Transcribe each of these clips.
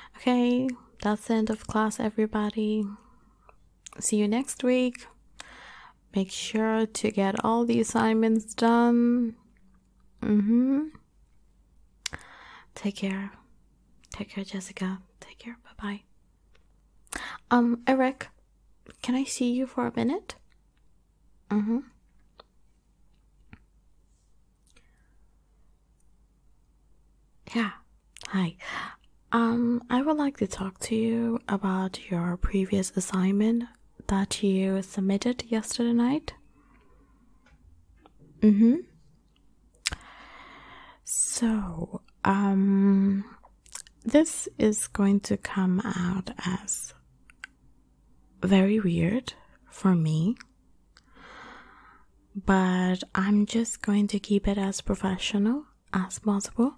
Okay, that's the end of class, everybody. See you next week. Make sure to get all the assignments done. Take care. Take care, Jessica. Take care. Bye-bye. Eric, can I see you for a minute? Yeah. Hi. I would like to talk to you about your previous assignment that you submitted yesterday night. So, this is going to come out as very weird for me, but I'm just going to keep it as professional as possible.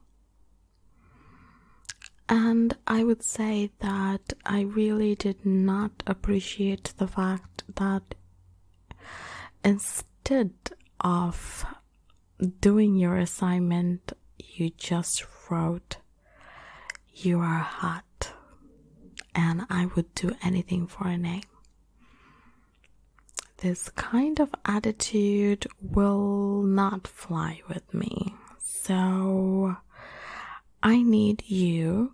And I would say that I really did not appreciate the fact that instead of doing your assignment, you just wrote, "You are hot," and I would do anything for an A. This kind of attitude will not fly with me. So I need you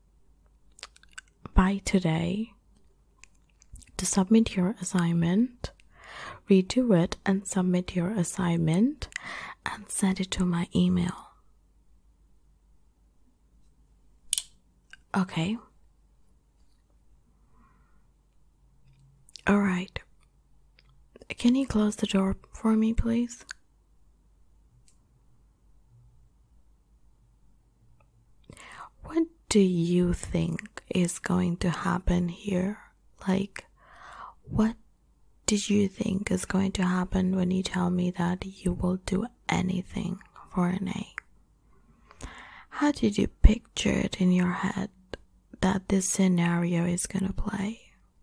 by today to submit your assignment, redo it and submit your assignment and send it to my email. Okay. All right. Can you close the door for me, please? What do you think is going to happen here? Like, what did you think is going to happen when you tell me that you will do anything for an A? How did you picture it in your head that this scenario is gonna play?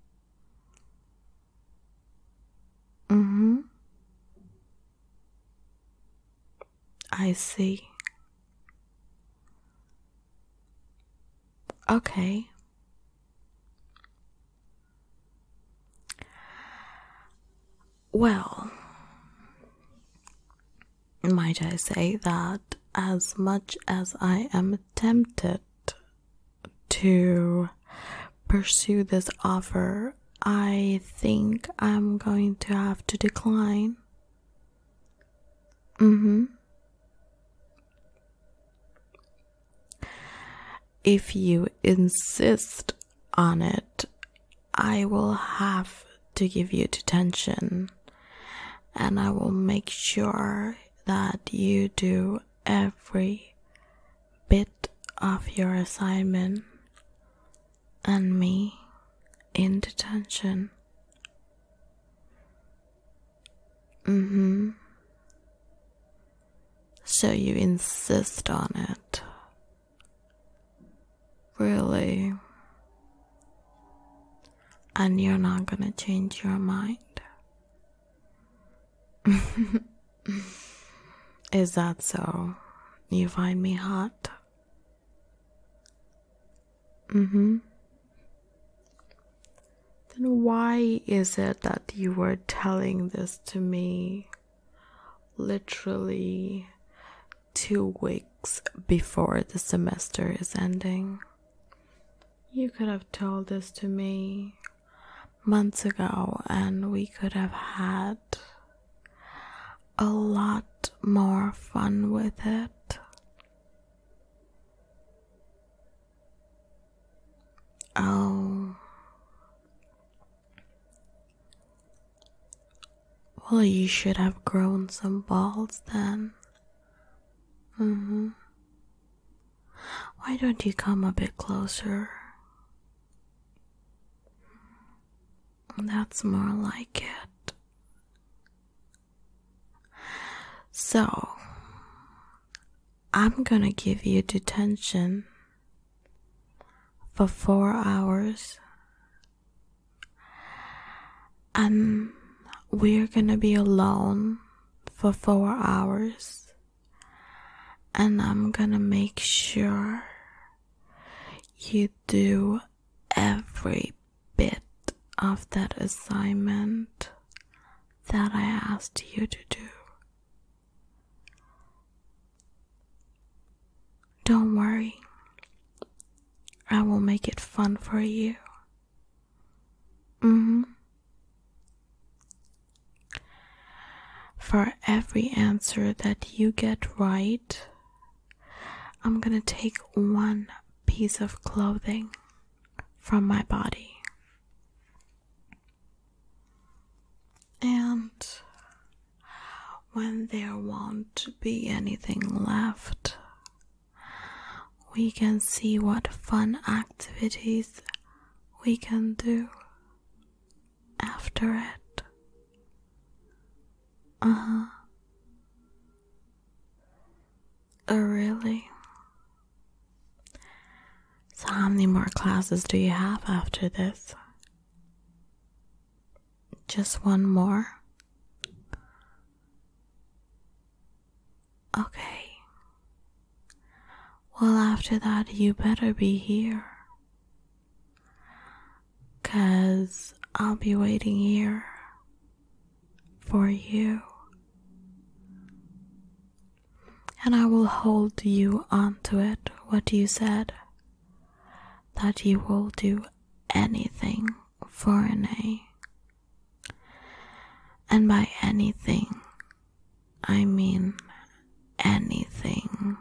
I see. Okay. Well, might I say that as much as I am tempted to pursue this offer, I think I'm going to have to decline. If you insist on it, I will have to give you detention, and I will make sure that you do every bit of your assignment and me in detention. So you insist on it. Really? And you're not gonna change your mind? Is that so? You find me hot? Then why is it that you were telling this to me literally 2 weeks before the semester is ending? You could have told this to me months ago and we could have had a lot more fun with it. Oh. Well, you should have grown some balls then. Why don't you come a bit closer? That's more like it. So, I'm gonna give you detention for 4 hours. And we're gonna be alone for 4 hours. And I'm gonna make sure you do every bit of that assignment that I asked you to do. Don't worry, I will make it fun for you. For every answer that you get right, I'm gonna take one piece of clothing from my body. And when there won't be anything left, we can see what fun activities we can do after it. Oh, really? So how many more classes do you have after this? Just one more? Okay. Well, after that, you better be here. 'Cause I'll be waiting here for you. And I will hold you onto it, what you said. That you will do anything for an A. And by anything, I mean anything.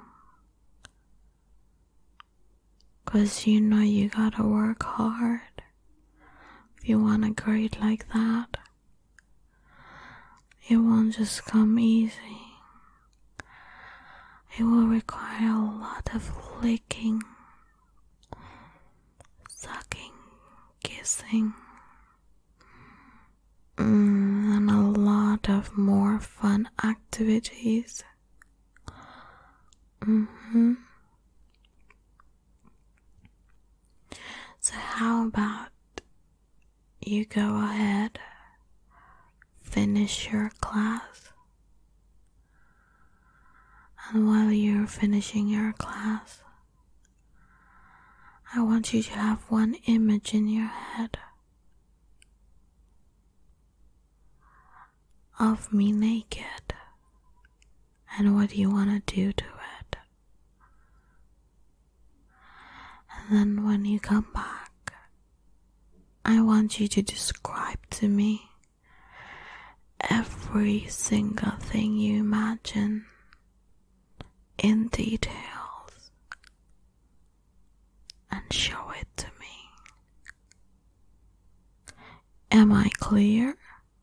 'Cause you know you gotta work hard if you want a grade like that. It won't just come easy. It will require a lot of licking, sucking, kissing, and a lot of more fun activities. So how about you go ahead, finish your class, and while you're finishing your class, I want you to have one image in your head of me naked and what you want to do to it. And then when you come back, I want you to describe to me every single thing you imagine in details and show it to me. Am I clear?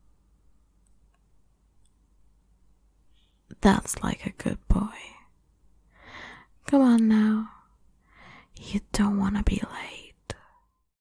That's like a good boy. Come on now. You don't want to be late.